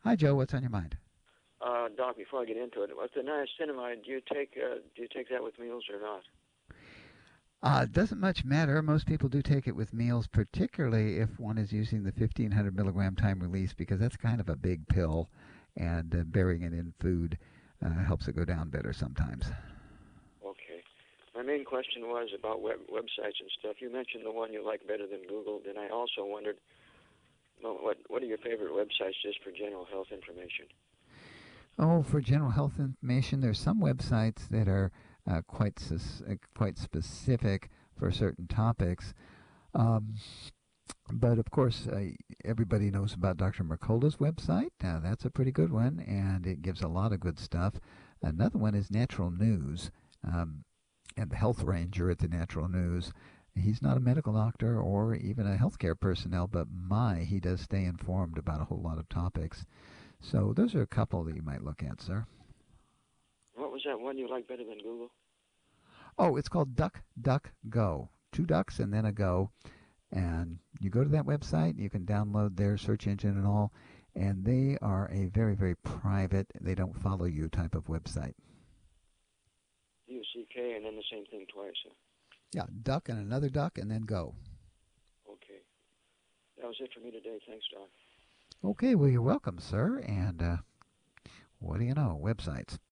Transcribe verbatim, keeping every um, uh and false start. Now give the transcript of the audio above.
Hi, Joe. What's on your mind? Uh, Doc, before I get into it, with the niacinamide, do you take uh, do you take that with meals or not? Uh, it doesn't much matter. Most people do take it with meals, particularly if one is using the fifteen hundred milligram time release, because that's kind of a big pill, and uh, burying it in food uh, helps it go down better sometimes. Okay. My main question was about web websites and stuff. You mentioned the one you like better than Google. Then I also wondered, well, what what are your favorite websites just for general health information? Oh, for general health information, there's some websites that are uh, quite sus- uh, quite specific for certain topics. Um, But of course, uh, everybody knows about Doctor Mercola's website. Uh, that's a pretty good one, and it gives a lot of good stuff. Another one is Natural News, um, and the Health Ranger at the Natural News. He's not a medical doctor or even a healthcare personnel, but my, he does stay informed about a whole lot of topics. So those are a couple that you might look at, sir. What was that one you like better than Google? Oh, it's called DuckDuckGo. Two ducks and then a go. And you go to that website, you can download their search engine and all, and they are a very, very private, they don't follow you type of website. D U C K and then the same thing twice. Huh? Yeah, duck and another duck and then go. Okay. That was it for me today. Thanks, Doc. Okay, well, you're welcome, sir. And uh, what do you know? Websites.